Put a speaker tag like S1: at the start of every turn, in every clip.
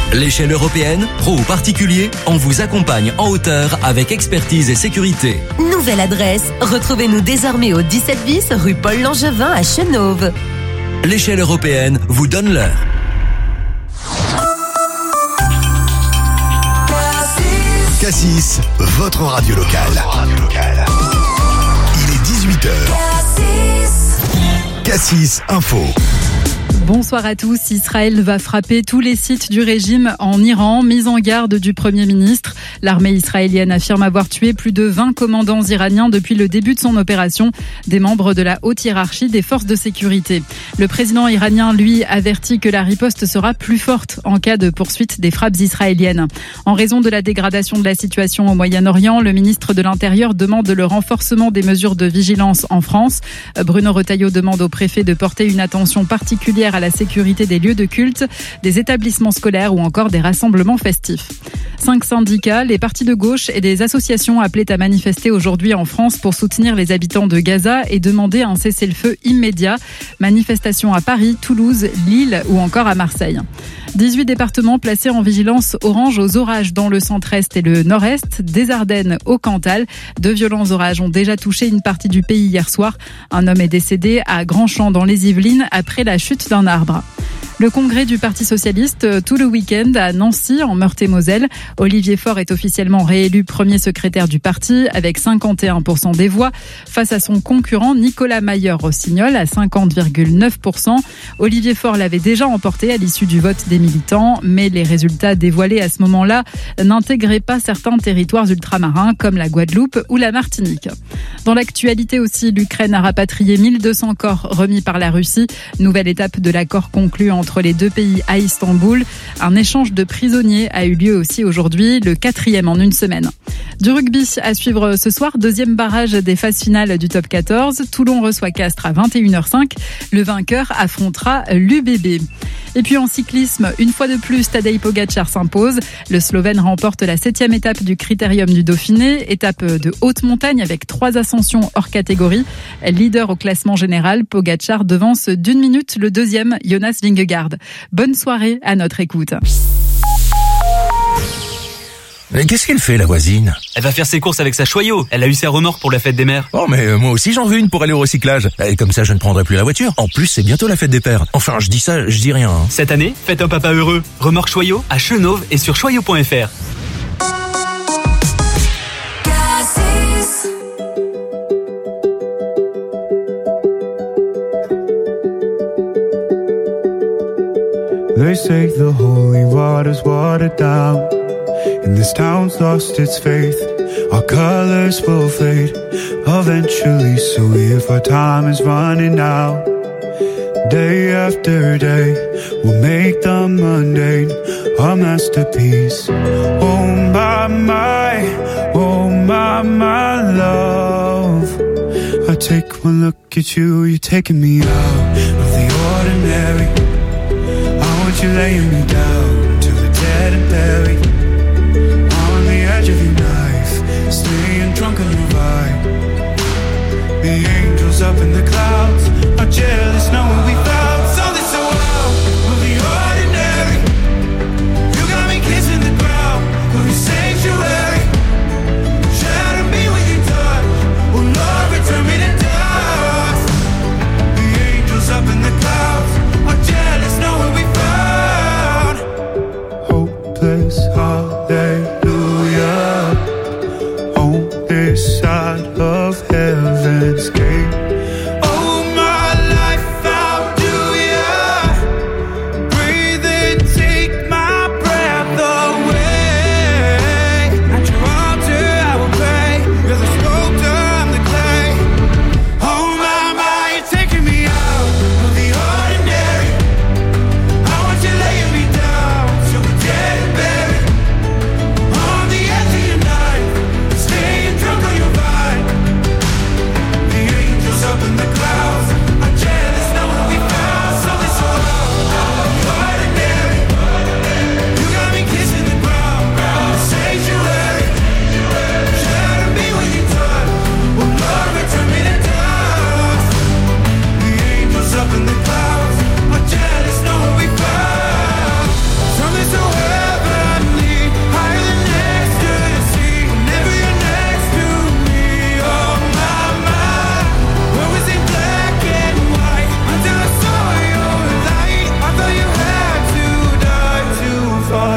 S1: L'échelle européenne, pro ou particulier, on vous accompagne en hauteur avec expertise et sécurité.
S2: Nouvelle adresse, retrouvez-nous désormais au 17 bis rue Paul Langevin à Chenôve.
S1: L'échelle européenne vous donne l'heure.
S3: Cassis, votre radio locale. Il est 18h. Cassis Info.
S4: Bonsoir à tous. Israël va frapper tous les sites du régime en Iran. Mise en garde du Premier ministre. L'armée israélienne affirme avoir tué plus de 20 commandants iraniens depuis le début de son opération, des membres de la haute hiérarchie des forces de sécurité. Le président iranien, lui, avertit que la riposte sera plus forte en cas de poursuite des frappes israéliennes. En raison de la dégradation de la situation au Moyen-Orient, le ministre de l'Intérieur demande le renforcement des mesures de vigilance en France. Bruno Retailleau demande au préfet de porter une attention particulière à la sécurité des lieux de culte, des établissements scolaires ou encore des rassemblements festifs. 5 syndicats, les partis de gauche et des associations appelaient à manifester aujourd'hui en France pour soutenir les habitants de Gaza et demander un cessez-le-feu immédiat. Manifestation à Paris, Toulouse, Lille ou encore à Marseille. 18 départements placés en vigilance orange aux orages dans le centre-est et le nord-est, des Ardennes au Cantal. De violents orages ont déjà touché une partie du pays hier soir. Un homme est décédé à Grandchamp dans les Yvelines après la chute d'un arbre. Le congrès du Parti socialiste tout le week-end à Nancy, en Meurthe-et-Moselle. Olivier Faure est officiellement réélu premier secrétaire du parti avec 51% des voix face à son concurrent Nicolas Mayer-Rossignol à 50,9%. Olivier Faure l'avait déjà emporté à l'issue du vote des militants, mais les résultats dévoilés à ce moment-là n'intégraient pas certains territoires ultramarins comme la Guadeloupe ou la Martinique. Dans l'actualité aussi, l'Ukraine a rapatrié 1200 corps remis par la Russie. Nouvelle étape de l'accord conclu entre les deux pays à Istanbul. Un échange de prisonniers a eu lieu aussi aujourd'hui, le 4e en une semaine. Du rugby à suivre ce soir, deuxième barrage des phases finales du top 14. Toulon reçoit Castres à 21h05. Le vainqueur affrontera l'UBB. Et puis en cyclisme, une fois de plus, Tadej Pogačar s'impose. Le Slovène remporte la 7e étape du Critérium du Dauphiné, étape de haute montagne avec 3 ascensions hors catégorie. Leader au classement général, Pogačar devance d'1 minute le deuxième, Jonas Vingegaard. Bonne soirée à notre écoute.
S5: Mais qu'est-ce qu'elle fait, la voisine?
S6: Elle va faire ses courses avec sa Choyau. Elle a eu ses remorques pour la fête des mères.
S5: Oh, mais moi aussi j'en veux une pour aller au recyclage. Et comme ça, je ne prendrai plus la voiture. En plus, c'est bientôt la fête des pères. Enfin, je dis ça, je dis rien.
S6: Cette année, faites un papa heureux. Remorque Choyau à Chenôve et sur choyau.fr.
S7: They say the holy water's watered down, and this town's lost its faith. Our colors will fade eventually, so if our time is running out, day after day, we'll make the mundane a masterpiece. Oh my love, I take one look at you, you're taking me out of the ordinary. You're laying me down to the dead and buried on the edge of your knife, staying drunk on your vibe. The angels up in the clouds are jealous knowing we found something so out of the ordinary. You got me kissing the ground of your sanctuary. Shatter me with your touch, oh Lord, return me to dust. The angels up in the clouds are jealous knowing we found hopeless hallelujah on this side of heaven's gate. Oh, my life I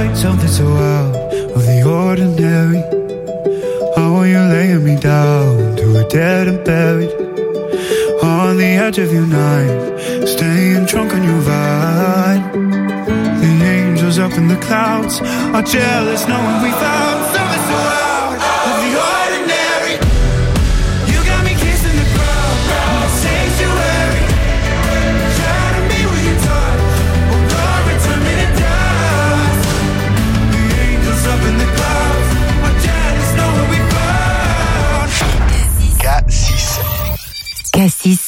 S7: something so out of the ordinary. How are you laying me down to a dead and buried on the edge of your night, staying drunk on your vine. The angels up in the clouds are jealous knowing we found something so out of the ordinary. You got me kissing the ground in the sanctuary, shining me with your touch, oh Lord, return me to dust. The angels up in the clouds are jealous knowing we found
S3: K6.
S2: K6.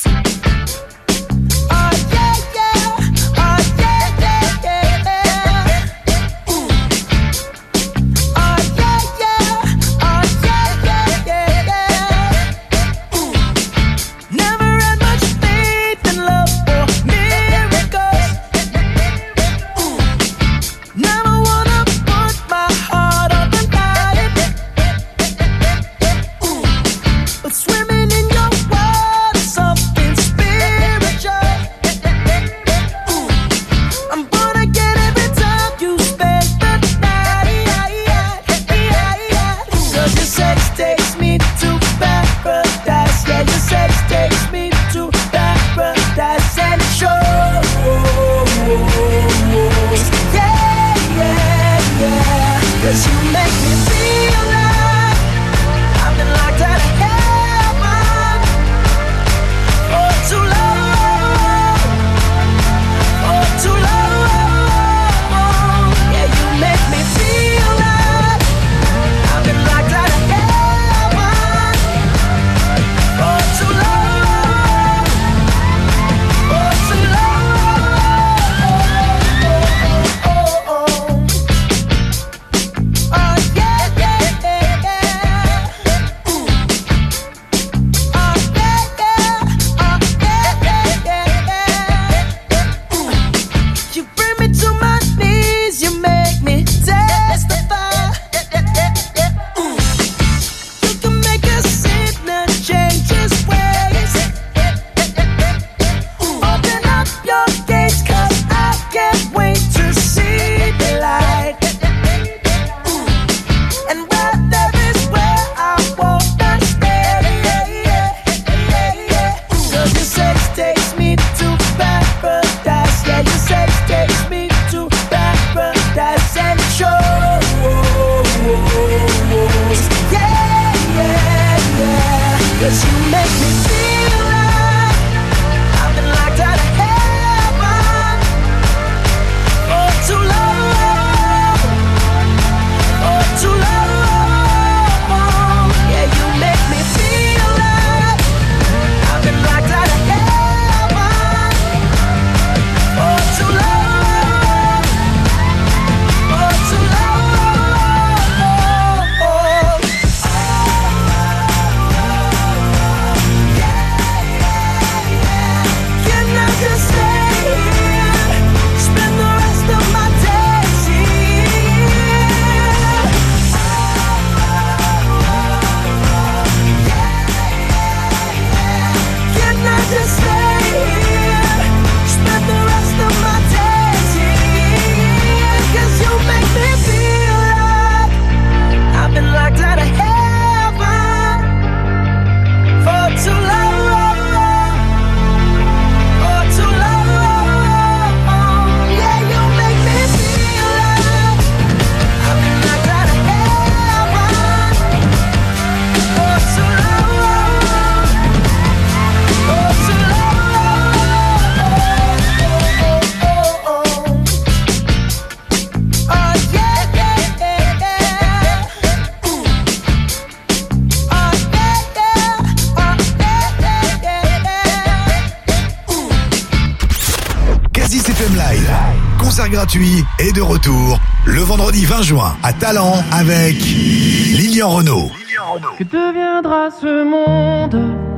S3: Gratuit est de retour le vendredi 20 juin à Talent avec Lilian Renaud.
S8: Que deviendra ce monde?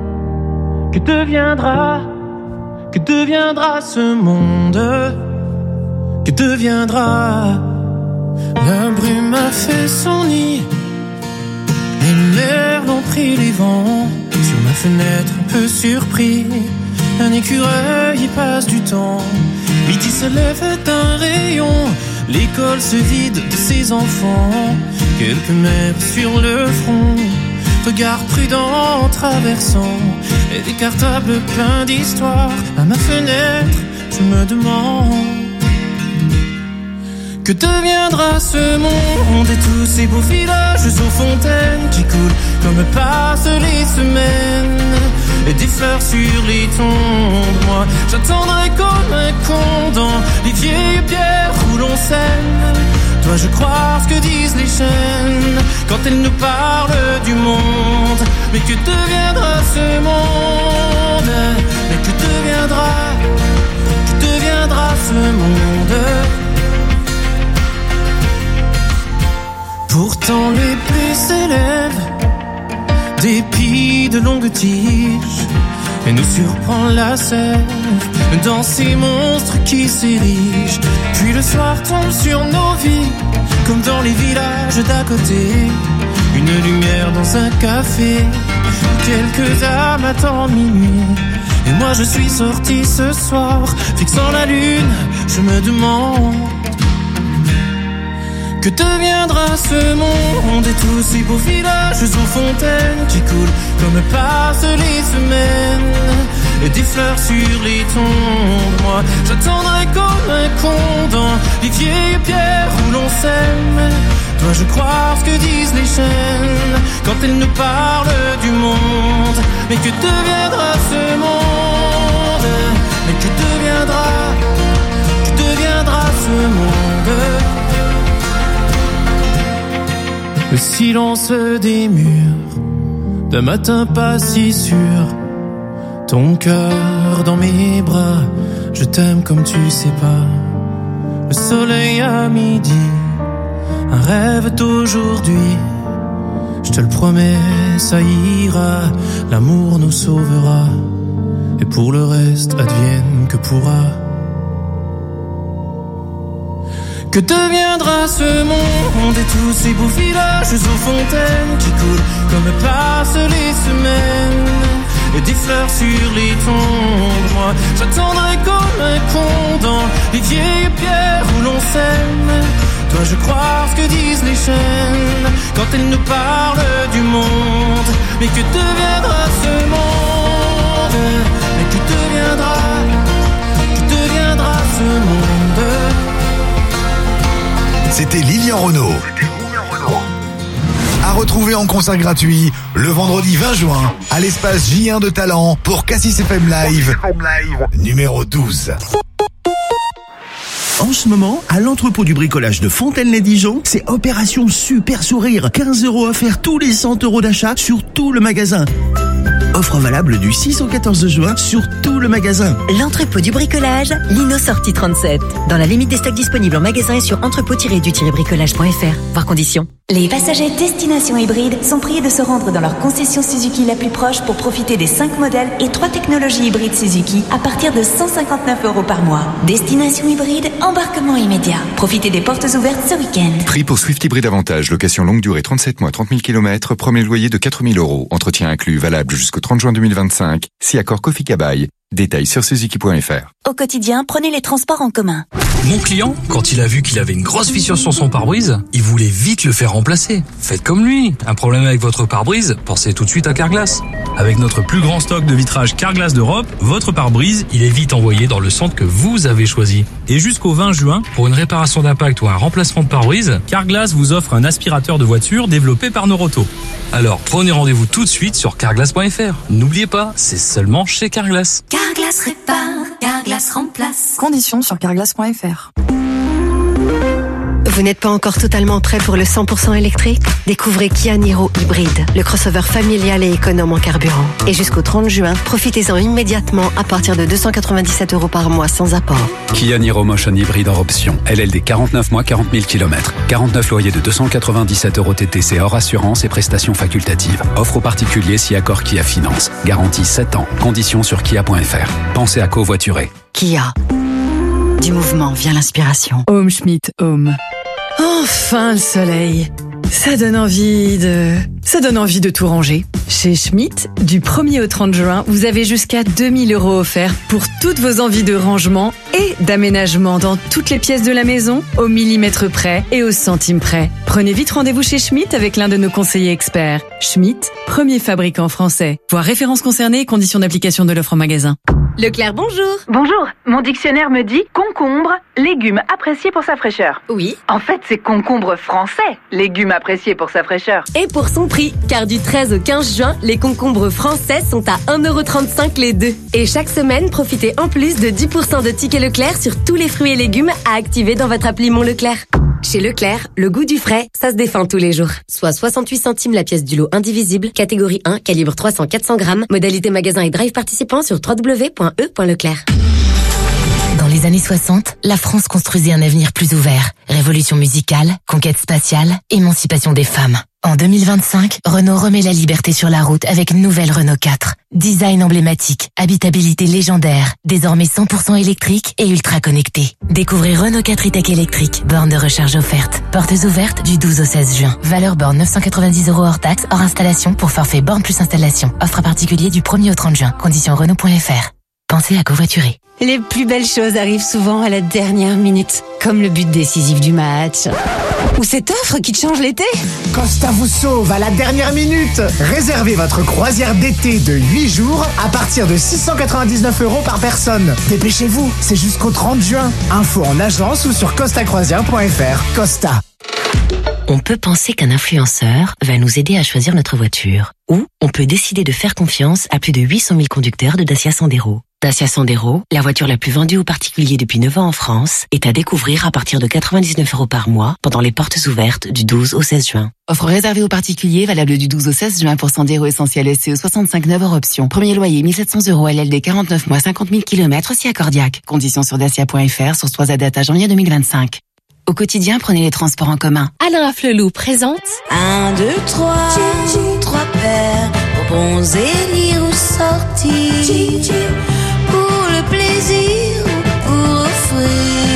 S8: Que deviendra ce monde? Que deviendra? La brume a fait son nid, les mers ont pris les vents. Sur ma fenêtre un peu surpris, un écureuil y passe du temps. Vite il se lève d'un rayon, L'école se vide de ses enfants, quelques mères sur le front. Regard prudent en traversant, et des cartables pleins d'histoires. À ma fenêtre, je me demande que deviendra ce monde et tous ces beaux villages aux fontaines qui coulent comme passent les semaines. Et des fleurs sur les tombes, moi j'attendrai comme un con dans les vieilles pierres où l'on sème. Dois-je croire ce que disent les chaînes quand elles nous parlent du monde? Mais que deviendra ce monde? Mais que deviendra ce monde? Pourtant les pluies s'élèvent, d'épis de longues tiges, et nous surprend la sève dans ces monstres qui s'érigent. Puis le soir tombe sur nos vies, comme dans les villages d'à côté. Une lumière dans un café, où quelques âmes attendent minuit. Et moi je suis sorti ce soir, fixant la lune, je me demande que deviendra ce monde et tous ces beaux villages aux fontaines qui coulent comme passent les semaines. Et des fleurs sur les tombes, moi j'attendrai comme un con dans les vieilles pierres où l'on sème. Dois-je croire ce que disent les chaînes quand elles nous parlent du monde? Mais que deviendra ce monde? Mais que deviendra ce monde? Le silence des murs, d'un matin pas si sûr. Ton cœur dans mes bras, je t'aime comme tu sais pas. Le soleil à midi, un rêve d'aujourd'hui. Je te le promets, ça ira, l'amour nous sauvera. Et pour le reste, advienne que pourra. Que deviendra ce monde et tous ces beaux villages aux fontaines qui coulent comme passent les semaines. Et des fleurs sur les tombes, moi j'attendrai comme un con dans les vieilles pierres où l'on sème. Dois-je croire ce que disent les chaînes quand elles nous parlent du monde? Mais que deviendra ce monde? Mais que deviendra ce monde?
S3: C'était Lilian Renaud. À retrouver en concert gratuit le vendredi 20 juin à l'espace J1 de Talent pour Cassis FM Live numéro 12.
S9: En ce moment, à l'entrepôt du bricolage de Fontaine-les-Dijon, c'est opération super sourire. 15 € offerts tous les 100 € d'achat sur tout le magasin. Offre valable du 6 au 14 juin sur tout le magasin.
S2: L'entrepôt du bricolage, Lino sortie 37. Dans la limite des stocks disponibles en magasin et sur entrepôt-du-bricolage.fr. Voir conditions.
S10: Les passagers Destination Hybride sont priés de se rendre dans leur concession Suzuki la plus proche pour profiter des 5 modèles et 3 technologies hybrides Suzuki à partir de 159 € par mois. Destination Hybride, embarquement immédiat. Profitez des portes ouvertes ce week-end.
S11: Prix pour Swift Hybride Avantage, location longue durée 37 mois, 30 000 km, premier loyer de 4 000 €. Entretien inclus, valable jusqu'au 30 juin 2025. Si accord Kofi Kabaï. Détails sur suzuki.fr.
S10: Au quotidien, prenez les transports en commun.
S12: Mon client, quand il a vu qu'il avait une grosse fissure sur son pare-brise, il voulait vite le faire remplacer. Faites comme lui. Un problème avec votre pare-brise, pensez tout de suite à Carglass. Avec notre plus grand stock de vitrage Carglass d'Europe, votre pare-brise, il est vite envoyé dans le centre que vous avez choisi. Et jusqu'au 20 juin, pour une réparation d'impact ou un remplacement de pare-brise, Carglass vous offre un aspirateur de voiture développé par Noroto. Alors prenez rendez-vous tout de suite sur carglass.fr. N'oubliez pas, c'est seulement chez Carglass.
S10: Carglass répare, Carglass remplace.
S13: Conditions sur carglass.fr.
S14: Vous n'êtes pas encore totalement prêt pour le 100% électrique? Découvrez Kia Niro Hybride, le crossover familial et économe en carburant. Et jusqu'au 30 juin, profitez-en immédiatement à partir de 297 € par mois sans apport.
S15: Kia Niro Motion Hybride hors option. LLD 49 mois, 40 000 km. 49 loyers de 297 € TTC hors assurance et prestations facultatives. Offre aux particuliers si accord Kia Finance. Garantie 7 ans. Conditions sur kia.fr. Pensez à covoiturer.
S13: Kia. Du mouvement vient l'inspiration.
S4: Home Schmidt Home.
S13: Enfin le soleil. Ça donne envie de
S16: Ça donne envie de tout ranger. Chez Schmitt, du 1er au 30 juin, vous avez jusqu'à 2 000 € offerts pour toutes vos envies de rangement et d'aménagement dans toutes les pièces de la maison, au millimètre près et au centime près. Prenez vite rendez-vous chez Schmitt avec l'un de nos conseillers experts. Schmitt, premier fabricant français. Voir références concernées et conditions d'application de l'offre en magasin.
S17: Leclerc, bonjour.
S18: Bonjour, mon dictionnaire me dit concombre, légume apprécié pour sa fraîcheur.
S17: Oui.
S18: En fait, c'est concombre français, légume apprécié pour sa fraîcheur.
S17: Et pour son prix, car du 13 au 15 juin, les concombres français sont à 1,35 € les deux. Et chaque semaine, profitez en plus de 10% de tickets Leclerc sur tous les fruits et légumes à activer dans votre appli Mon Leclerc. Chez Leclerc, le goût du frais, ça se défend tous les jours. Soit 68 centimes la pièce du lot indivisible, catégorie 1, calibre 300-400 grammes, modalité magasin et drive participant sur www.e.leclerc.
S19: Dans les années 60, la France construisait un avenir plus ouvert. Révolution musicale, conquête spatiale, émancipation des femmes. En 2025, Renault remet la liberté sur la route avec une nouvelle Renault 4. Design emblématique, habitabilité légendaire, désormais 100% électrique et ultra connecté. Découvrez Renault 4 e-Tech électrique, borne de recharge offerte. Portes ouvertes du 12 au 16 juin. Valeur borne 990 € hors taxe, hors installation pour forfait borne plus installation. Offre à particulier du 1er au 30 juin. Conditions Renault.fr. Pensez à covoiturer.
S20: Les plus belles choses arrivent souvent à la dernière minute, comme le but décisif du match. Ou cette offre qui te change l'été.
S21: Costa vous sauve à la dernière minute. Réservez votre croisière d'été de 8 jours à partir de 699 € par personne. Dépêchez-vous, c'est jusqu'au 30 juin. Info en agence ou sur costacroisière.fr. Costa.
S19: On peut penser qu'un influenceur va nous aider à choisir notre voiture. Ou on peut décider de faire confiance à plus de 800 000 conducteurs de Dacia Sandero. Dacia Sandero, la voiture la plus vendue aux particuliers depuis 9 ans en France, est à découvrir à partir de 99 € par mois pendant les portes ouvertes du 12 au 16 juin.
S22: Offre réservée aux particuliers, valable du 12 au 16 juin pour Sandero Essentiel SE 65 € option. Premier loyer 1700 € LLD 49 mois 50 000 km si accordiaque. Conditions sur dacia.fr, source 3 à date à janvier 2025. Au quotidien, prenez les transports en commun.
S17: Alain Afflelou présente
S23: 1, 2, 3, 3 paires, bons élire ou sortir, pour le plaisir ou pour offrir.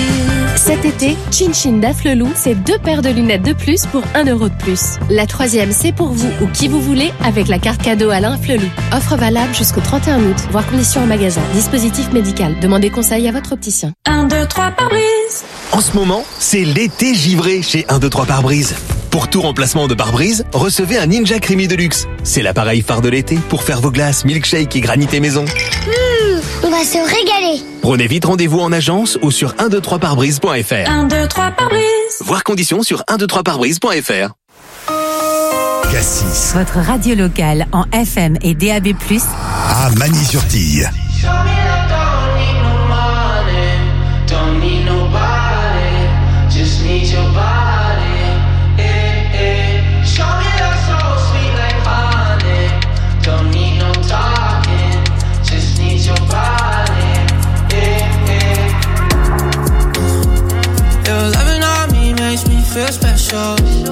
S17: Cet été, Chin Chin d'Afflelou, c'est 2 paires de lunettes de plus pour 1 € de plus. La 3e, c'est pour vous ou qui vous voulez avec la carte cadeau Alain Afflelou. Offre valable jusqu'au 31 août, voire conditions en magasin. Dispositif médical. Demandez conseil à votre opticien.
S23: 1, 2, 3 pare-brise.
S24: En ce moment, c'est l'été givré chez 1, 2, 3 pare-brise. Pour tout remplacement de pare-brise, recevez un Ninja Creamy Deluxe. C'est l'appareil phare de l'été pour faire vos glaces, milkshake et granité maison.
S25: On va se régaler.
S24: Prenez vite rendez-vous en agence ou sur 123parbrise.fr.
S23: 1, 2, 3 pare-brise.
S24: Voir conditions sur 123parbrise.fr.
S3: Cassis.
S26: Votre radio locale en FM et DAB+,
S3: à Magny-sur-Tille.
S8: Feel special.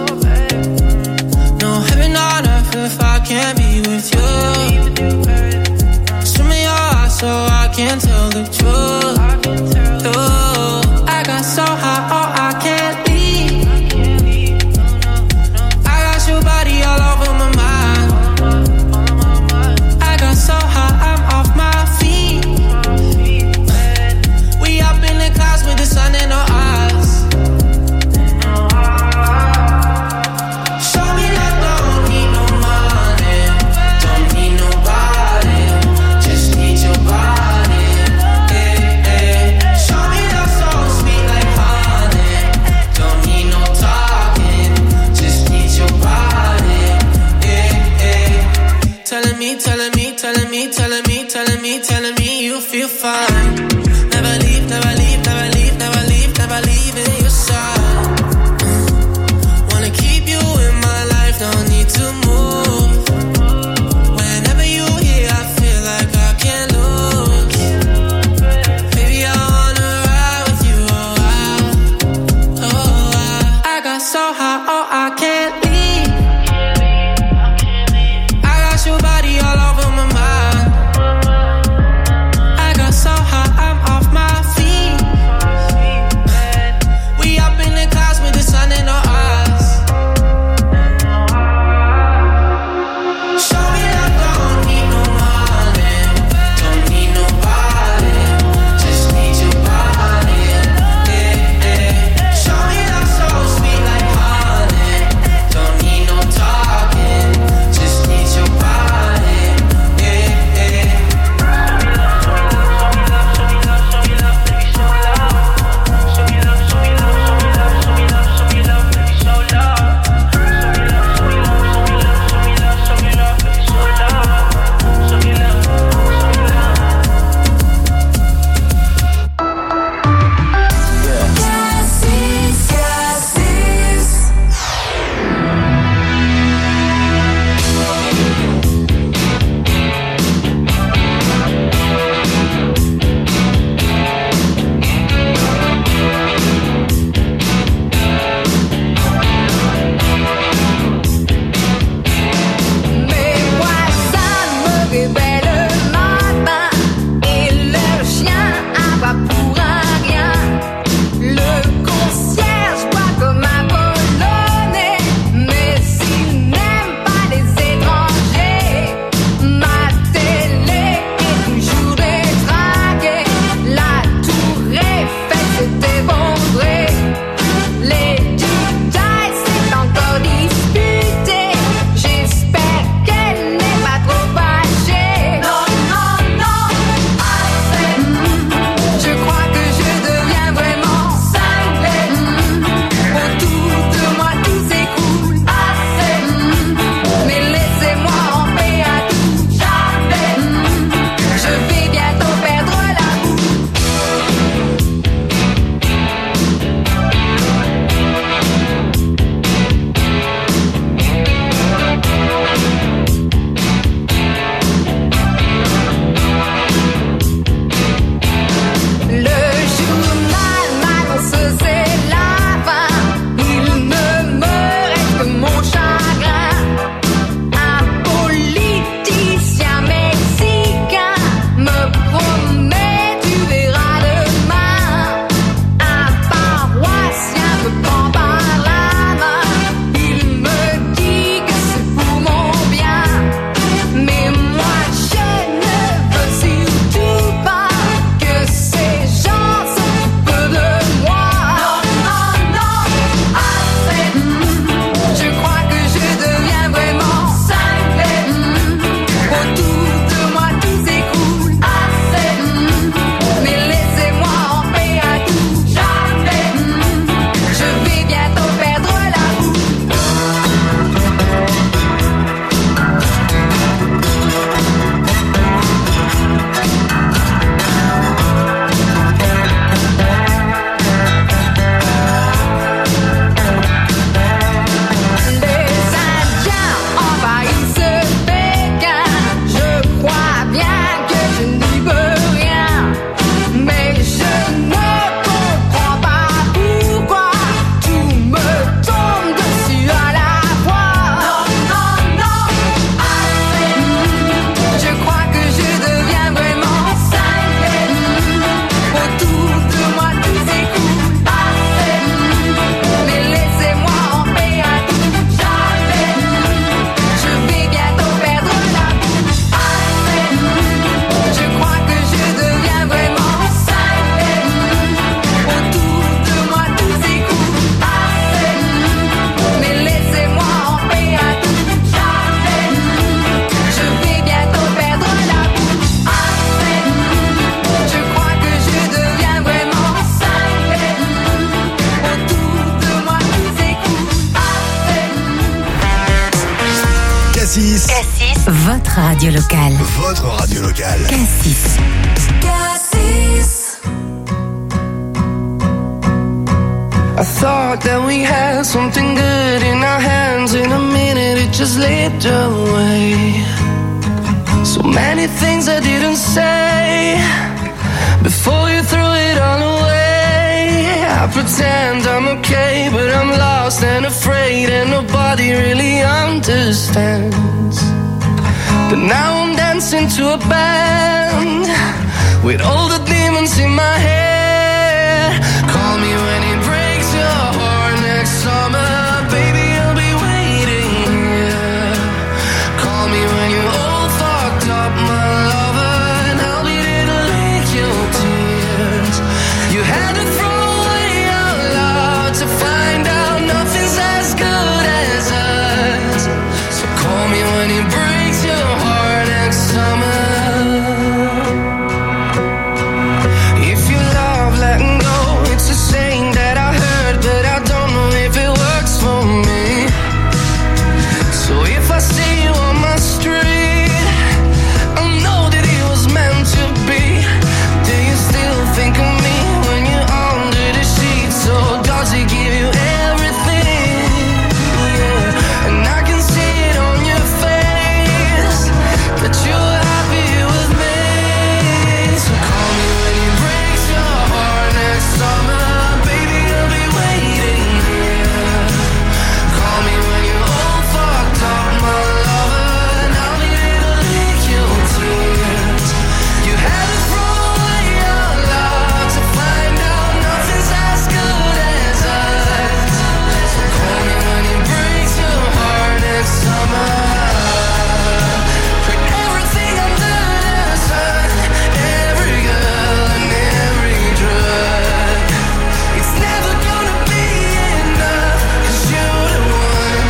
S8: No heaven on earth if I can't be with you. Swim in your eyes so I can tell the truth. Ooh, I got so high, oh I can't leave. I got your body all over my mind. I got so high, I'm off my feet. We up in the clouds with the sun in our eyes. Telling me you feel fine. Never leave, never leave, never leave, never leave, never leave in your side. Wanna keep you in my life, don't need to move. Whenever you here, I feel like I can't lose. Baby, I wanna ride with you, I got so high, oh I can't leave. I got your body all over my mind. So high,
S3: Cassis.
S26: Cassis, votre radio locale.
S3: Votre radio locale.
S26: Cassis.
S23: Cassis.
S1: I thought that we had something good in our hands. In a minute it just slipped away. So many things I didn't say before you threw it all away. I pretend I'm okay, but I'm lost and afraid, and nobody really understands. But now I'm dancing to a band with all the demons in my head. Call me when it breaks your heart next summer, baby, I'll be waiting here. Call me when you're all fucked up, my lover, and I'll be there to lick your tears. You had to throw away our love to find out nothing's as good as us. So call me when it breaks your heart next summer. If you love letting go, it's a saying that I heard, but I don't know if it works for me. So if I see you on my street, I know that it was meant to be. Do you still think of me when you're under the sheets? So does it give you everything? Yeah. And I can see it on your face that you're happy with me. So call me when it breaks your heart next summer, baby, I'll be waiting here. Call me when you're all fucked up, my lover, and I'll be there to lick your tears. You had to throw away your love to find out nothing's as good as us. So call me when it breaks your heart next summer. For everything under the sun, every girl and every drug, it's never gonna be enough, 'cause you're the one.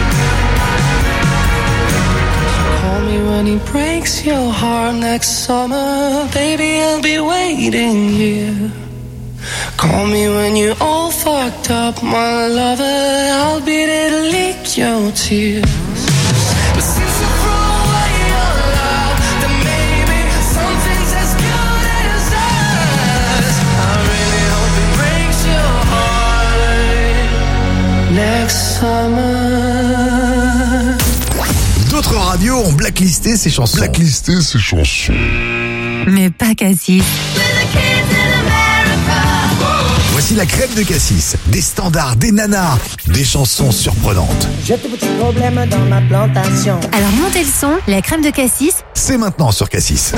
S1: Call me when he breaks your heart next summer, baby, I'll be waiting here. Call me when you're all fucked up, my lover, I'll be there to lick your tears. But since you threw away your love, then maybe something's as good as us. I really hope it breaks your heart next summer.
S3: D'autres radios ont blacklisté ces chansons.
S26: Mais pas Cassis.
S3: Voici la crème de Cassis. Des standards, des nanas, des chansons surprenantes.
S2: J'ai des petits problèmes dans ma plantation.
S26: Alors montez le son, la crème de Cassis.
S3: C'est maintenant sur Cassis.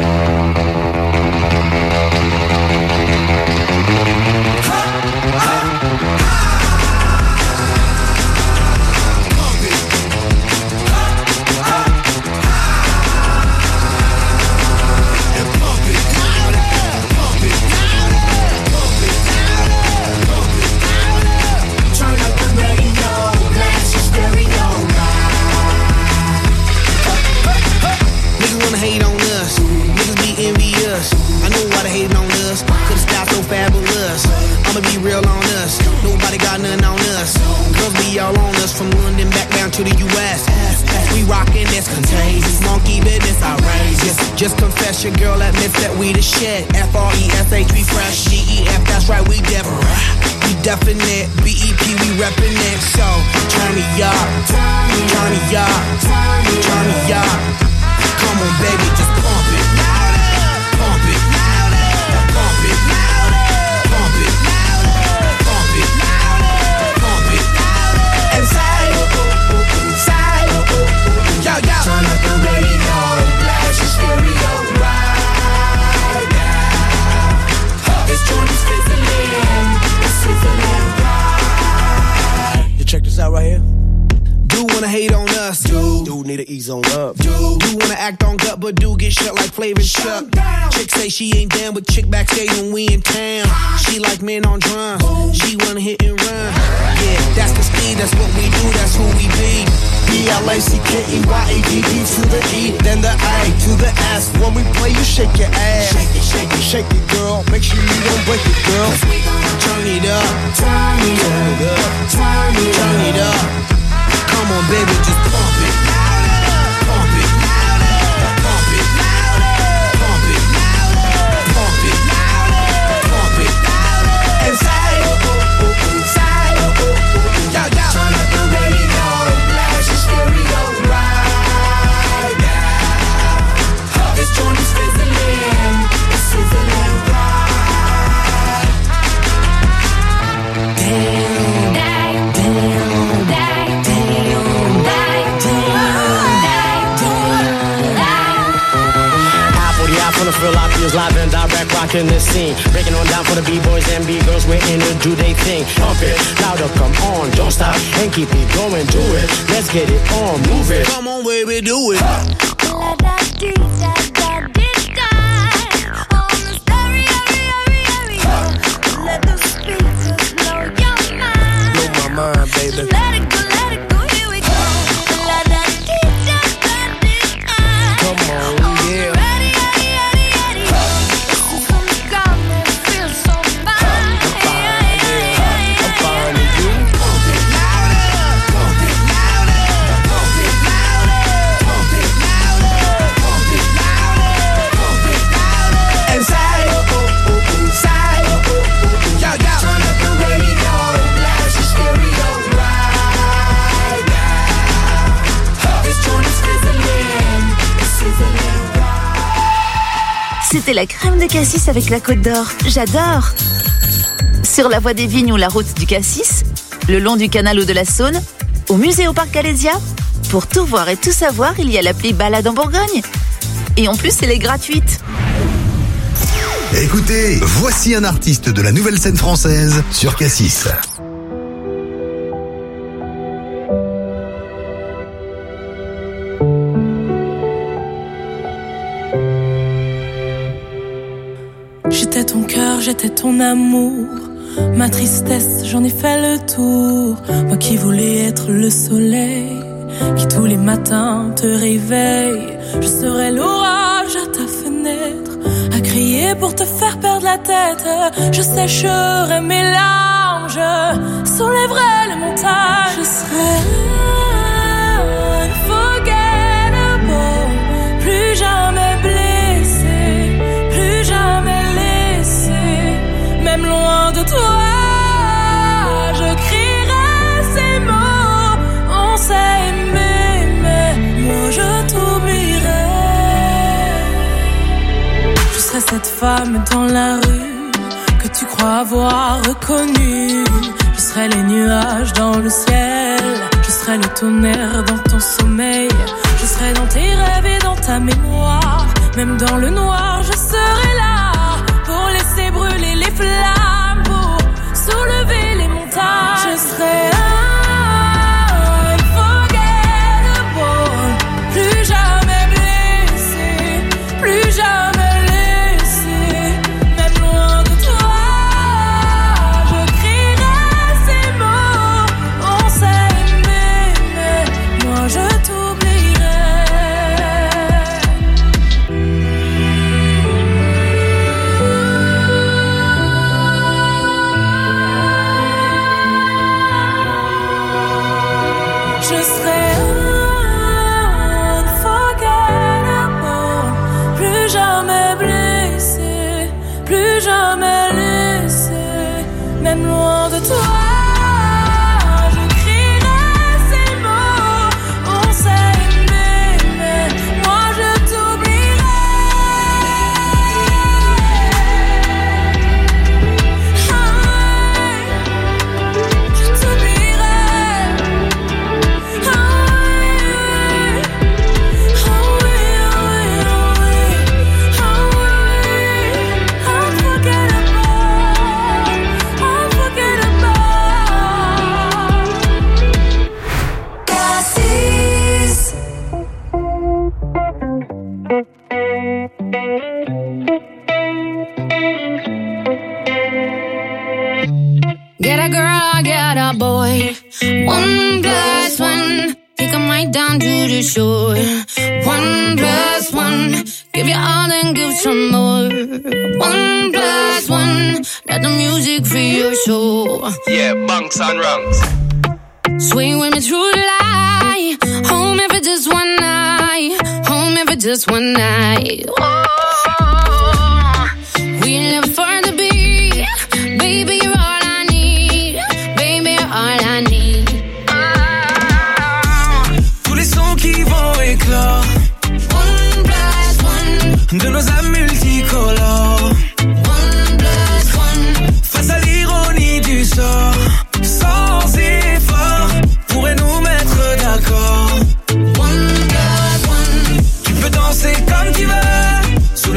S2: Niggas wanna hate on us, niggas be envious. I know why they hating on us, 'cause the style so fabulous. I'ma be real on us, nobody got nothing on us. Girls be all on us, from London back down to the US. We rockin' this contagious, monkey business outrageous. Just confess your girl admits that we the shit. FRESH, we fresh, GEF, that's right, we different. We definite, BEP, we reppin' it. So, turn me up, turn me up, turn me up. Come on, baby, just pump it. Pump it. Pump it. Pump it. Pump it. Pump it. And say, yo, yo. Turn up the radio, blast your stereo right now. This joint is fizzling, it's sizzling right. You check this out right here. Do wanna hate on us, do need to ease on up, do wanna act on gut, but do get shut like Flavor Chuck. Chick say she ain't down, but chick backstage when we in town. She like men on drums, she wanna hit and run. Yeah, that's the speed, that's what we do, that's who we be. BLACKEYEDD to the E, then the A to the S. When we play, you shake your ass. Shake it, shake it, shake it, girl. Make sure you don't break it, girl. Turn it up, turn it up, turn it up. Come on, baby, just pump it.
S5: Legends live and direct, rocking the scene. Breaking on down for the B-boys and B-girls, we're in to do they thing. Pump it, louder, come on, don't stop, and keep it going, do it. Let's get it on, move it.
S2: Come on, baby, do it.
S23: Let the speakers blow your mind.
S2: Blow my mind, baby.
S23: Let it go, here we go. Let that DJ
S2: come on, yeah.
S23: Ready. This is gonna got me feel so fine.
S2: I'm fine with you. Pump it louder, pump it louder, pump it louder, pump it louder, pump it louder, pump it louder. And say, say, yo, turn up the radio, blast your stereo right now. This joint is sizzling, it's sizzling right.
S6: C'était la crème de cassis avec la Côte d'Or. J'adore. Sur la voie des Vignes ou la route du Cassis, le long du canal ou de la Saône, au musée au parc Alésia. Pour tout voir et tout savoir, il y a l'appli Balade en Bourgogne. Et en plus, elle est gratuite.
S3: Écoutez, voici un artiste de la nouvelle scène française sur Cassis.
S7: J'étais ton cœur, j'étais ton amour. Ma tristesse, j'en ai fait le tour. Moi qui voulais être le soleil, qui tous les matins te réveille. Je serai l'orage à ta fenêtre, à crier pour te faire perdre la tête. Je sécherai mes larmes, je soulèverai les montagnes. Je serai unforgettable, plus jamais blessé, plus jamais laissé, même loin de toi. Je crierai ces mots, on s'est aimé, mais moi je t'oublierai. Je serai cette femme dans la rue que tu crois avoir reconnue. Je serai les nuages dans le ciel, je serai le tonnerre dans ton sommeil. Je serai dans tes rêves et dans ta mémoire. Même dans le noir, je serai là pour laisser brûler les flammes, pour soulever les montagnes. Je serai unforgettable, plus jamais blessé, plus jamais laissé, même loin de toi. Je crierai ces mots, on s'est aimé, mais moi je t'oublierai. Je serai unforgettable, plus jamais blessé, plus jamais laissé, même loin de toi. Je crierai ces mots, on s'est aimé, mais moi je t'oublierai. Je t'oublierai.
S9: Get a girl, get a boy. 1+1, take 'em right down to the shore. 1+1, give you all and give some more. 1+1, let the music free your soul.
S24: Yeah, bunks and rungs.
S9: Swing with me through the light. Home if it's just one night. Home if it's just one night. Oh, we live for the beat. Baby, you're all I need. Baby, you're all I need.
S8: Tous les sons qui vont éclore.
S9: 1+1,
S8: de nos âmes multicolores.
S9: 1+1,
S8: Face à l'ironie du sort, sans effort, pourrait nous mettre d'accord.
S9: 1+1,
S8: Tu peux danser comme tu veux,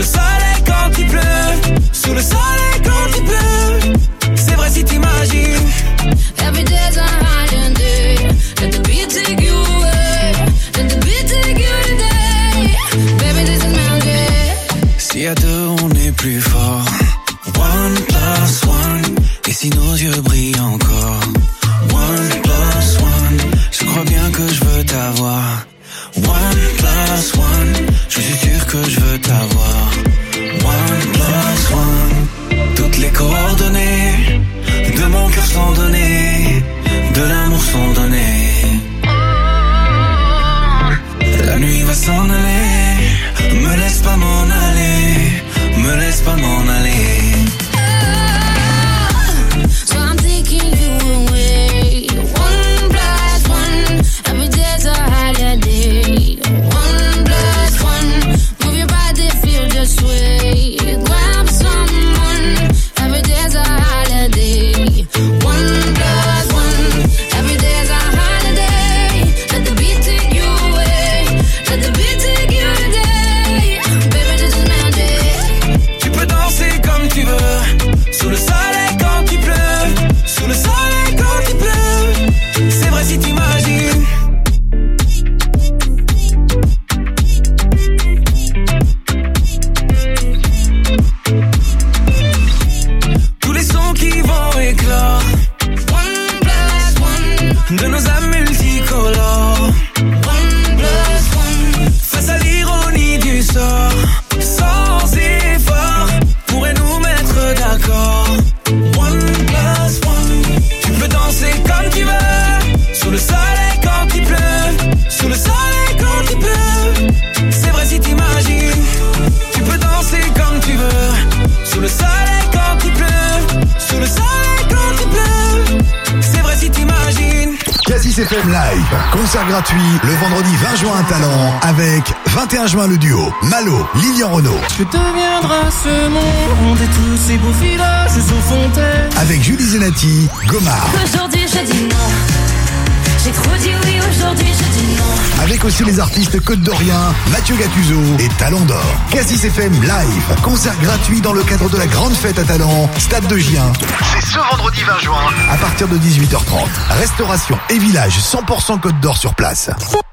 S1: de nos âmes multicolores. 1 + 1, face à l'ironie du sort, sans effort, pourrait nous mettre d'accord. 1 + 1, tu peux danser comme tu veux, sous le soleil quand il pleut, sous le soleil quand il pleut. C'est vrai si t'imagines, tu peux danser comme tu veux, sous le soleil quand il pleut, sous le soleil quand il pleut. C'est vrai si t'imagines.
S3: Cassis FM Live, concert gratuit le vendredi 20 juin à Talent avec 21 juin le duo Malo, Lilian Renaud.
S8: Que deviendra ce monde et tous ces beaux villages aux fontaines.
S3: Avec Julie Zenati, Gomard.
S23: Aujourd'hui je dis non. J'ai trop dit oui, aujourd'hui je dis non.
S3: Avec aussi les artistes Côte d'Orient, Mathieu Gattuso et Talon d'Or. Cassis FM Live, concert gratuit dans le cadre de la grande fête à Talent, Stade de Gien. C'est ce vendredi 20 juin à partir de 18h30. Restauration et village 100% Côte d'Or sur place.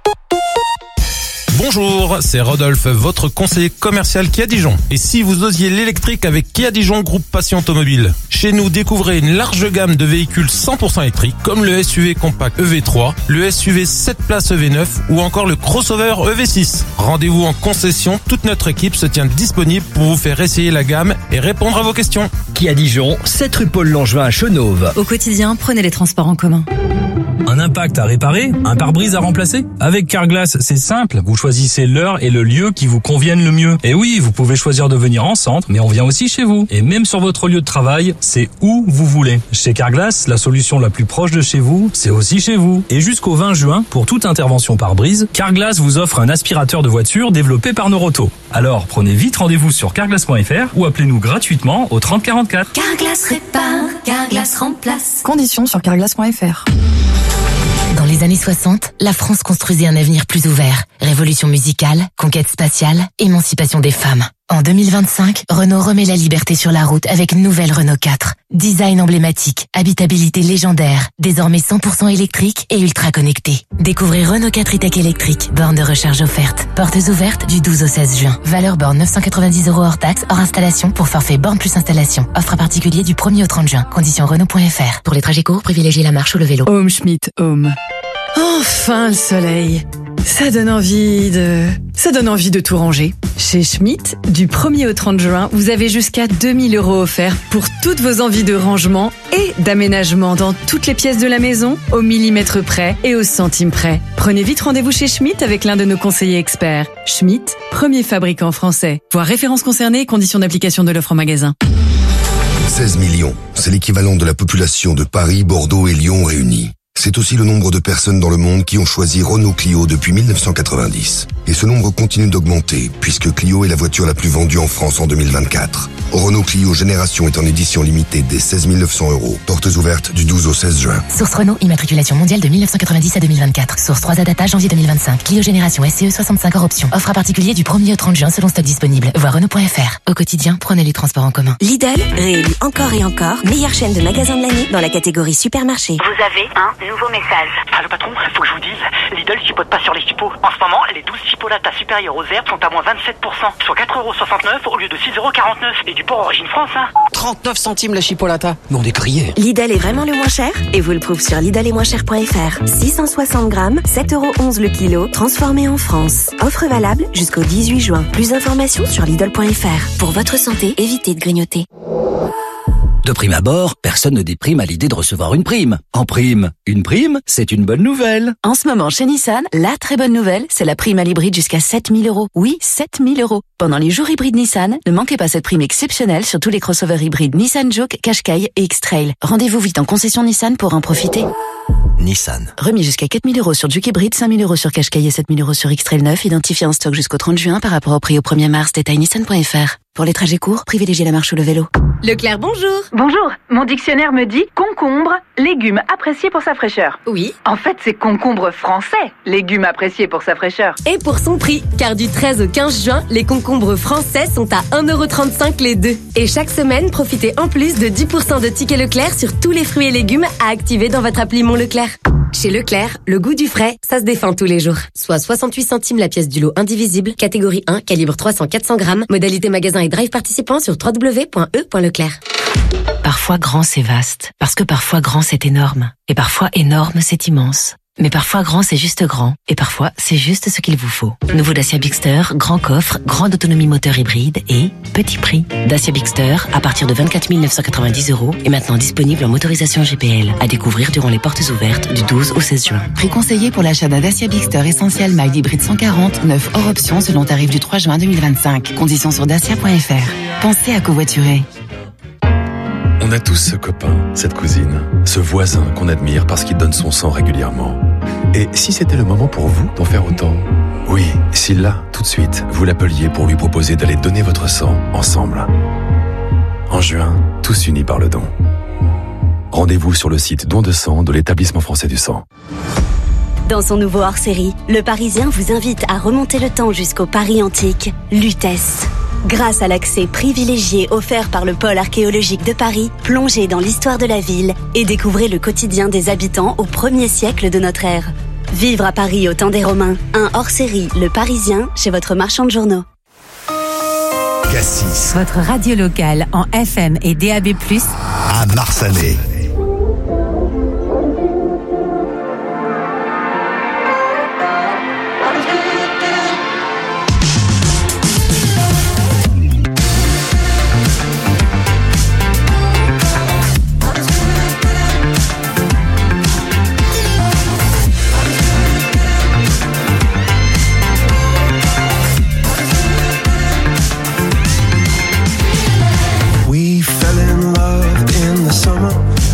S4: Bonjour, c'est Rodolphe, votre conseiller commercial Kia Dijon. Et si vous osiez l'électrique avec Kia Dijon Groupe Passion Automobile? Chez nous, découvrez une large gamme de véhicules 100% électriques, comme le SUV compact EV3, le SUV 7 places EV9 ou encore le crossover EV6. Rendez-vous en concession, toute notre équipe se tient disponible pour vous faire essayer la gamme et répondre à vos questions.
S10: Kia Dijon, 7 rue Paul Langevin à Chenôve.
S16: Au quotidien, prenez les transports en commun.
S11: Un impact à réparer? Un pare-brise à remplacer? Avec Carglass, c'est simple. Vous choisissez l'heure et le lieu qui vous conviennent le mieux. Et oui, vous pouvez choisir de venir en centre, mais on vient aussi chez vous. Et même sur votre lieu de travail, c'est où vous voulez. Chez Carglass, la solution la plus proche de chez vous, c'est aussi chez vous. Et jusqu'au 20 juin, pour toute intervention pare-brise, Carglass vous offre un aspirateur de voiture développé par Noroto. Alors, prenez vite rendez-vous sur carglass.fr ou appelez-nous gratuitement au 30 44.
S23: Carglass répare, Carglass remplace.
S16: Conditions sur carglass.fr.
S19: Dans les années 60, la France construisait un avenir plus ouvert. Révolution musicale, conquête spatiale, émancipation des femmes. En 2025, Renault remet la liberté sur la route avec une nouvelle Renault 4. Design emblématique, habitabilité légendaire, désormais 100% électrique et ultra connecté. Découvrez Renault 4 e-Tech électrique, borne de recharge offerte. Portes ouvertes du 12 au 16 juin. Valeur borne 990 € hors taxe, hors installation pour forfait borne plus installation. Offre à particulier du 1er au 30 juin. Conditions Renault.fr. Pour les trajets courts, privilégiez la marche ou le vélo.
S16: Home Schmidt Home. Enfin le soleil. Ça donne envie de tout ranger. Chez Schmitt, du 1er au 30 juin, vous avez jusqu'à 2000 € offerts pour toutes vos envies de rangement et d'aménagement dans toutes les pièces de la maison, au millimètre près et au centime près. Prenez vite rendez-vous chez Schmitt avec l'un de nos conseillers experts. Schmitt, premier fabricant français. Voir références concernées et conditions d'application de l'offre en magasin.
S12: 16 millions, c'est l'équivalent de la population de Paris, Bordeaux et Lyon réunis. C'est aussi le nombre de personnes dans le monde qui ont choisi Renault Clio depuis 1990. Et ce nombre continue d'augmenter, puisque Clio est la voiture la plus vendue en France en 2024. Renault Clio Génération est en édition limitée dès 16 900 €. Portes ouvertes du 12 au 16 juin.
S19: Source Renault, immatriculation mondiale de 1990 à 2024. Source 3 data janvier 2025. Clio Génération SCE 65 hors option. Offre à particulier du 1er au 30 juin selon stock disponible. Voir Renault.fr. Au quotidien, prenez les transports en commun.
S14: Lidl, réélu encore et encore, meilleure chaîne de magasins de l'année dans la catégorie supermarché.
S18: Vous avez un nouveau message.
S15: Allô patron, faut que je vous dise, Lidl chipote pas sur les chipots. En ce moment, les 12 chipolatas supérieures aux herbes sont à moins 27%, soit 4,69 € au lieu de 6,49 € et du port origine France, hein.
S27: 39 centimes la chipolata. Mais on est grillés.
S14: Lidl est vraiment le moins cher et vous le prouve sur lidl-et-moins-cher.fr. 660 grammes, 7,11 € le kilo, transformé en France. Offre valable jusqu'au 18 juin. Plus d'informations sur lidl.fr. Pour votre santé, évitez de grignoter.
S10: De prime abord, personne ne déprime à l'idée de recevoir une prime. En prime, une prime, c'est une bonne nouvelle.
S6: En ce moment, chez Nissan, la très bonne nouvelle, c'est la prime à l'hybride jusqu'à 7 000 €. Oui, 7 000 €. Pendant les jours hybrides Nissan, ne manquez pas cette prime exceptionnelle sur tous les crossovers hybrides Nissan Juke, Qashqai et X-Trail. Rendez-vous vite en concession Nissan pour en profiter.
S10: Nissan.
S6: Remis jusqu'à 4 000 € sur Juke hybride, 5 000 € sur Qashqai et 7 000 € sur X-Trail 9, identifié en stock jusqu'au 30 juin par rapport au prix au 1er mars. Détail nissan.fr. Pour les trajets courts, privilégiez la marche ou le vélo.
S18: Leclerc, bonjour. Bonjour. Mon dictionnaire me dit concombre, légume apprécié pour sa fraîcheur.
S17: Oui.
S18: En fait, c'est concombre français, légume apprécié pour sa fraîcheur.
S17: Et pour son prix, car du 13 au 15 juin, les concombres français sont à 1,35 € les deux. Et chaque semaine, profitez en plus de 10% de tickets Leclerc sur tous les fruits et légumes à activer dans votre appli Mon Leclerc. Chez Leclerc, le goût du frais, ça se défend tous les jours. Soit 68 centimes la pièce du lot indivisible, catégorie 1, calibre 300-400 grammes, modalité magasin et drive participant sur www.e.leclerc.
S19: Parfois grand c'est vaste, parce que parfois grand c'est énorme, et parfois énorme c'est immense. Mais parfois grand c'est juste grand, et parfois c'est juste ce qu'il vous faut. Nouveau Dacia Bigster, grand coffre, grande autonomie moteur hybride et petit prix. Dacia Bigster, à partir de 24 990 €, est maintenant disponible en motorisation GPL, à découvrir durant les portes ouvertes du 12 au 16 juin.
S5: Prix conseillé pour l'achat d'un Dacia Bigster Essentiel Mild Hybride 140, 9 hors option selon tarif du 3 juin 2025. Conditions sur dacia.fr. Pensez à covoiturer.
S13: On a tous ce copain, cette cousine, ce voisin qu'on admire parce qu'il donne son sang régulièrement. Et si c'était le moment pour vous d'en faire autant ? Oui, si là, tout de suite, vous l'appeliez pour lui proposer d'aller donner votre sang ensemble. En juin, tous unis par le don. Rendez-vous sur le site Don de sang de l'Établissement français du sang.
S14: Dans son nouveau hors-série, Le Parisien vous invite à remonter le temps jusqu'au Paris antique, Lutèce. Grâce à l'accès privilégié offert par le pôle archéologique de Paris, plongez dans l'histoire de la ville et découvrez le quotidien des habitants au 1er siècle de notre ère. Vivre à Paris au temps des Romains, un hors-série Le Parisien chez votre marchand de journaux.
S3: Cassis.
S20: Votre radio locale en FM et DAB+,
S3: à Marsanais.
S1: We fell in love in the summer.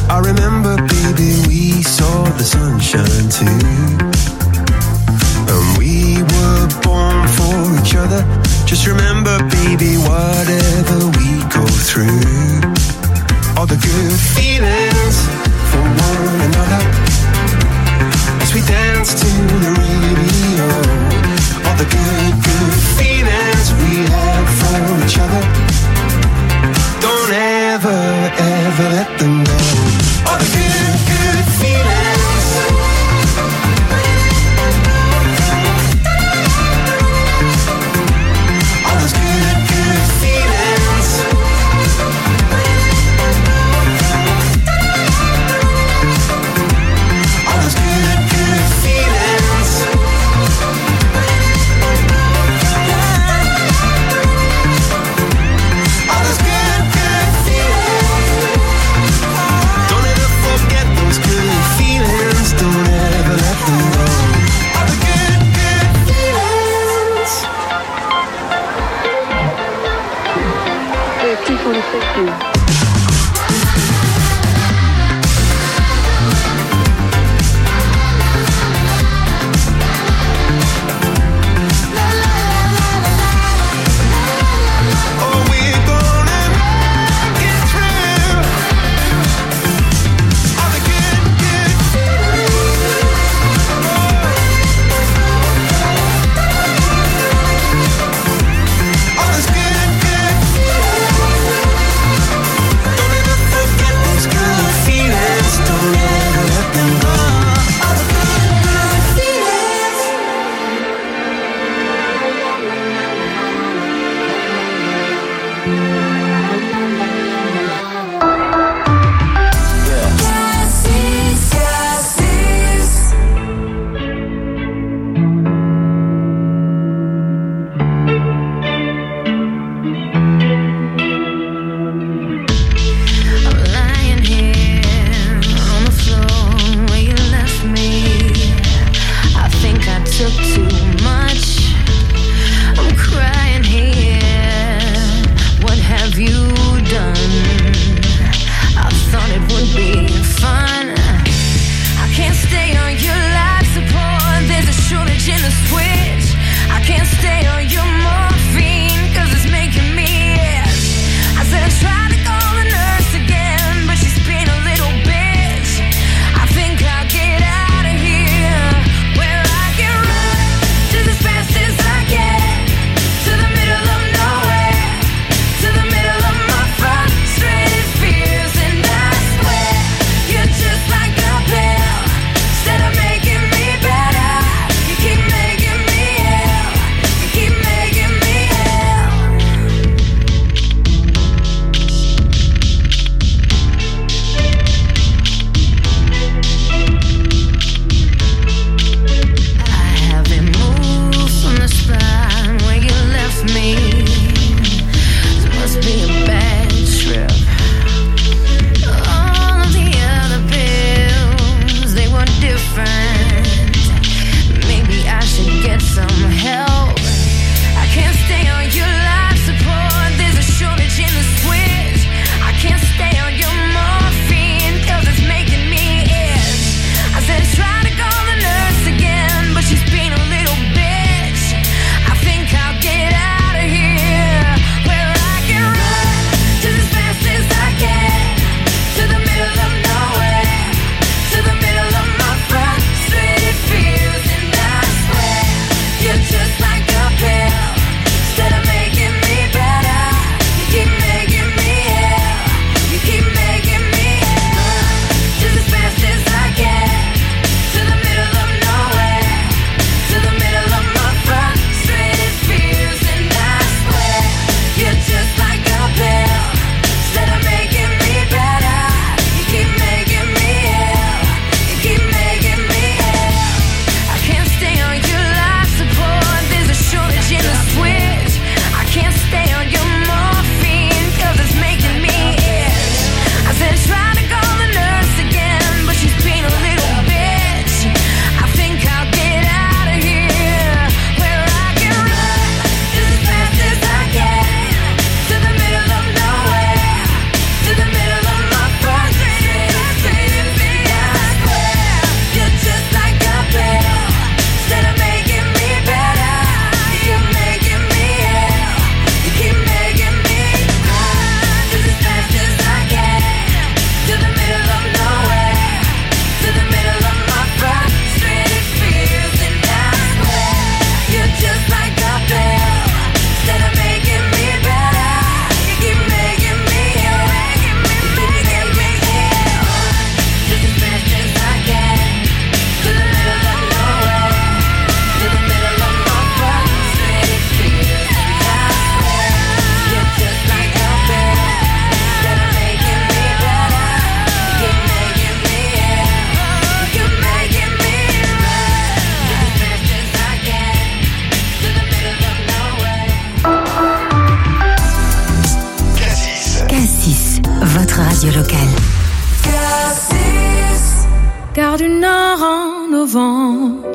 S2: gare du Nord en novembre,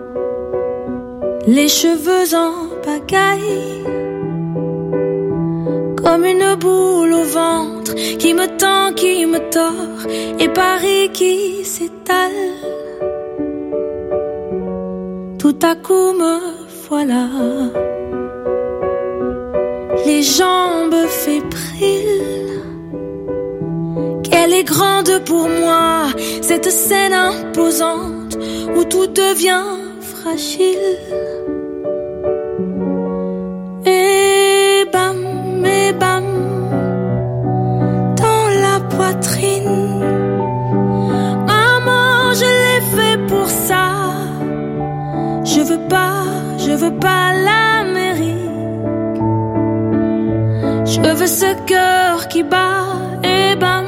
S2: les cheveux en pagaille, comme une boule au ventre qui me tend, qui me tord, et Paris qui s'étale. Tout à coup me voilà, les jambes fébriles. Qu'elle est grande pour moi, cette scène imposante où tout devient fragile. Et bam, dans la poitrine. Maman, je l'ai fait pour ça. Je veux pas l'Amérique. Je veux ce cœur qui bat. Et bam,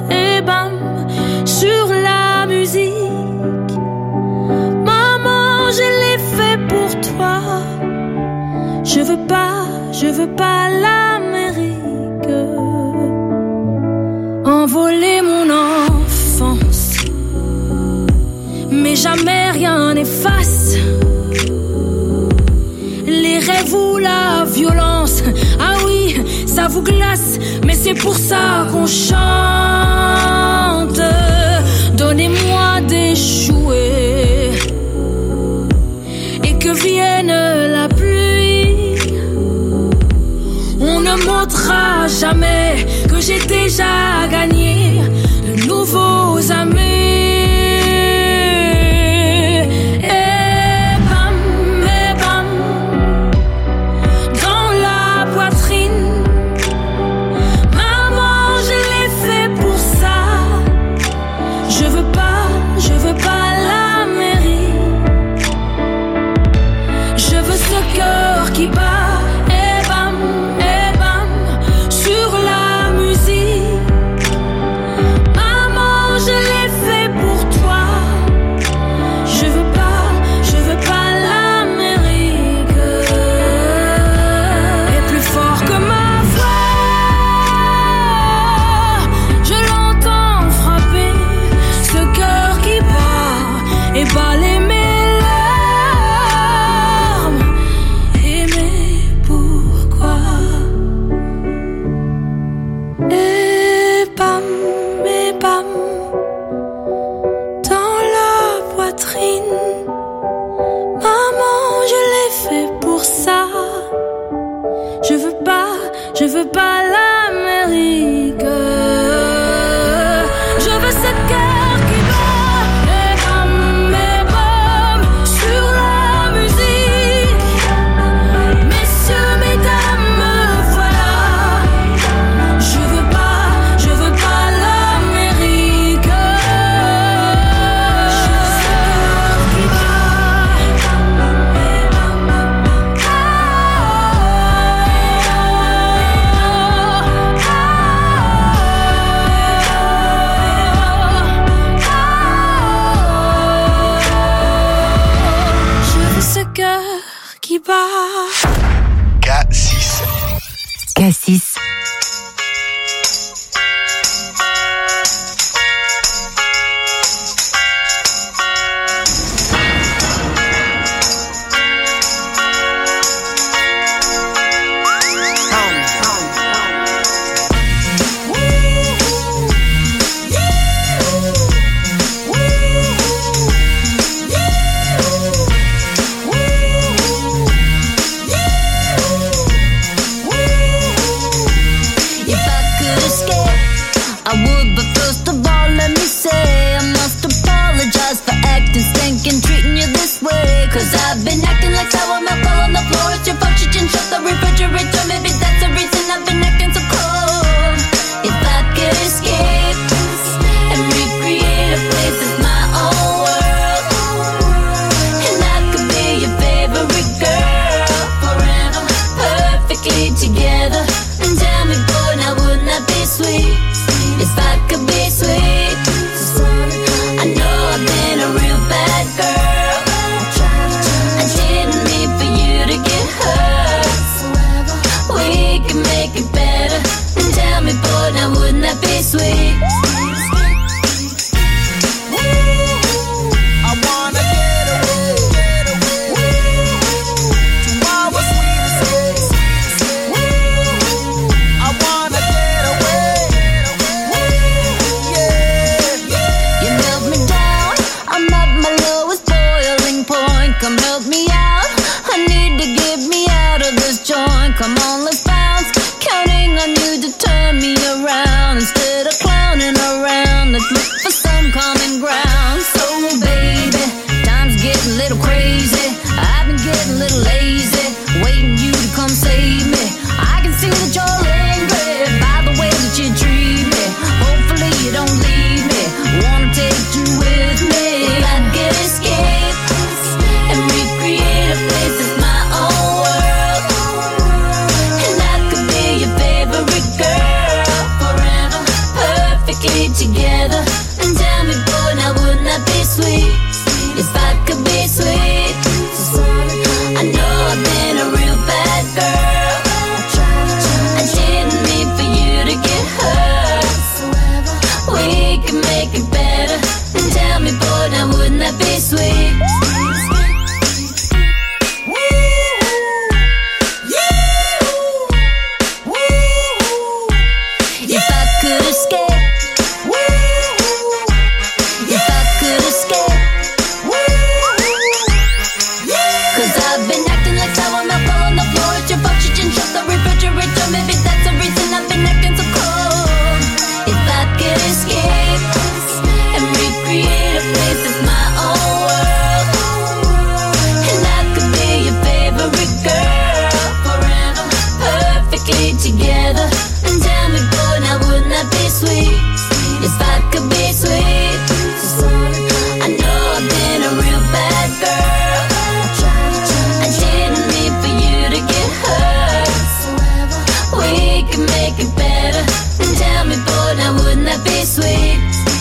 S2: sur la musique. Maman, je l'ai fait pour toi. Je veux pas l'Amérique. Envoler mon enfance, mais jamais rien n'efface les rêves ou la violence. Ah oui, ça vous glace, mais c'est pour ça qu'on chante. Donnez-moi des jouets et que vienne la pluie. On ne montrera jamais que j'ai déjà gagné de nouveaux amis. Qui bat, et bam, sur la musique. Maman, je l'ai fait pour toi. Je veux pas l'Amérique. Et plus fort que ma voix, je l'entends frapper ce cœur qui bat et bat les je veux pas l'Amérique. Je veux ce cœur qui bat, et bam, sur la musique. Messieurs, mesdames, me voilà. Je veux pas l'Amérique. Je veux ce cœur qui bat.
S3: K6.
S19: K6.
S23: I've been acting like sour milk all on the floor. It's your fault you didn't shut the refrigerator. Maybe that's the reason I've been acting so cold. If I could escape this and recreate a place that's my own world, and I could be your favorite girl forever, perfectly together. And tell me, boy, now wouldn't that be sweet? If I could be sweet, I know I've been a real bad girl. I didn't leave If I could be sweet, I know I've been a real bad girl. I didn't mean for you to get hurt. We can make it better. And tell me, boy, now wouldn't that be sweet? If I could escape, if I could escape, 'cause I've been acting like sour milk all on the floor. It's your fault you didn't shut the refrigerator. Maybe that's the reason I've been acting so cold. If I could escape and recreate a place that's my own world, and I could be your favorite girl forever, perfectly together. And tell me, boy, now wouldn't that be sweet? If I could be sweet, I know I've been a real bad girl. I didn't mean for you to get hurt. We can make it better. And tell me, boy, now wouldn't that be sweet?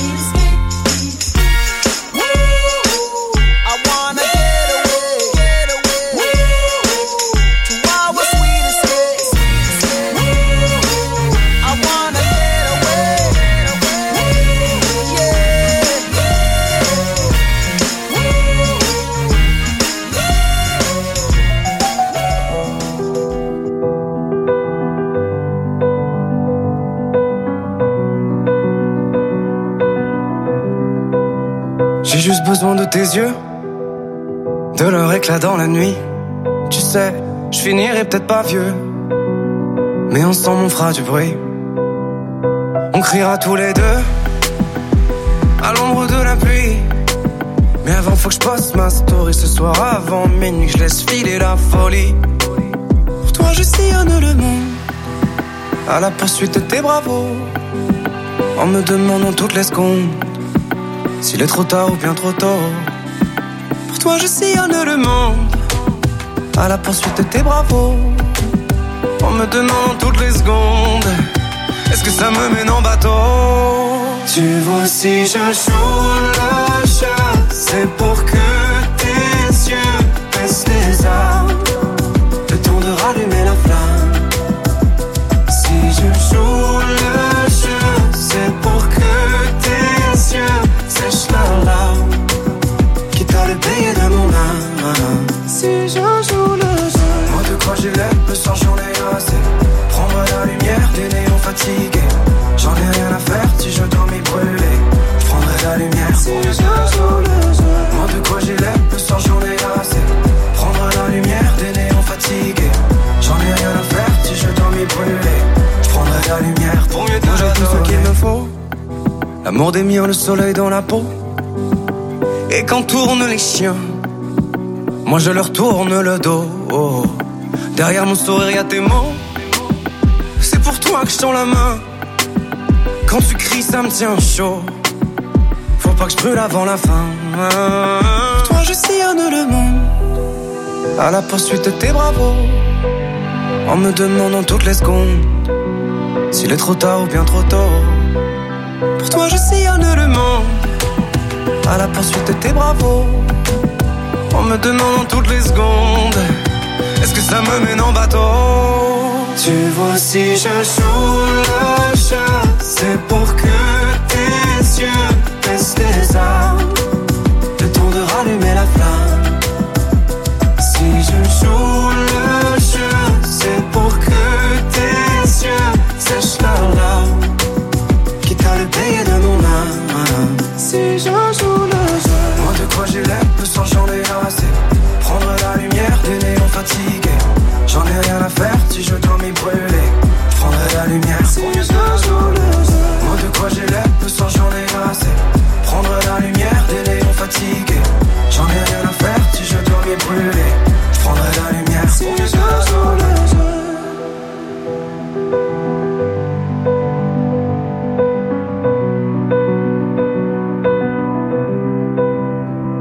S1: I wanna get away to our sweet escape. I wanna get away,
S7: J'ai juste besoin de tes yeux, de leur éclat dans la nuit. Tu sais, je finirai peut-être pas vieux, mais ensemble on fera du bruit. On criera tous les deux à l'ombre de la pluie. Mais avant faut que je poste ma story ce soir avant minuit, que je laisse filer la folie. Pour toi je sillonne le monde à la poursuite de tes bravos, en me demandant toutes les secondes s'il est trop tard ou bien trop tôt. Pour toi je sillonne le monde à la poursuite de tes bravos, en me demandant toutes les secondes est-ce que ça me mène en bateau. Tu vois si je joue le jeu, c'est pour que tes yeux baissent les armes, le temps de rallumer la flamme. Si je joue le jeu, c'est pour que tes yeux sèchent leurs larmes, quitte à le payer de mon âme. Si je joue le jeu, moi de quoi j'ai l'air, le soir j'en ai assez. Prendre la lumière des néons fatigués, j'en ai rien à faire si je dois m'y brûler. Je prendrai la lumière si je joue le jeu. Moi de quoi j'ai l'air, le soir j'en ai assez. Prendre la lumière des néons fatigués, j'en ai rien à faire si je dois m'y brûler. Je prendrai la lumière pour mieux te donner. J'ai tout ce qu'il me faut, l'amour des miens, le soleil dans la peau. Et quand tournent les chiens, moi je leur tourne le dos. Derrière mon sourire y'a tes mots, c'est pour toi que je tends la main. Quand tu cries ça me tient chaud, faut pas que je brûle avant la fin. Pour toi je sillonne le monde à la poursuite de tes bravos, en me demandant toutes les secondes s'il est trop tard ou bien trop tôt. Pour toi je sillonne le monde à la poursuite de tes bravos, en me demandant toutes les secondes est-ce que ça me mène en bateau. Tu vois si je joue le jeu, c'est pour que tes yeux baissent les armes,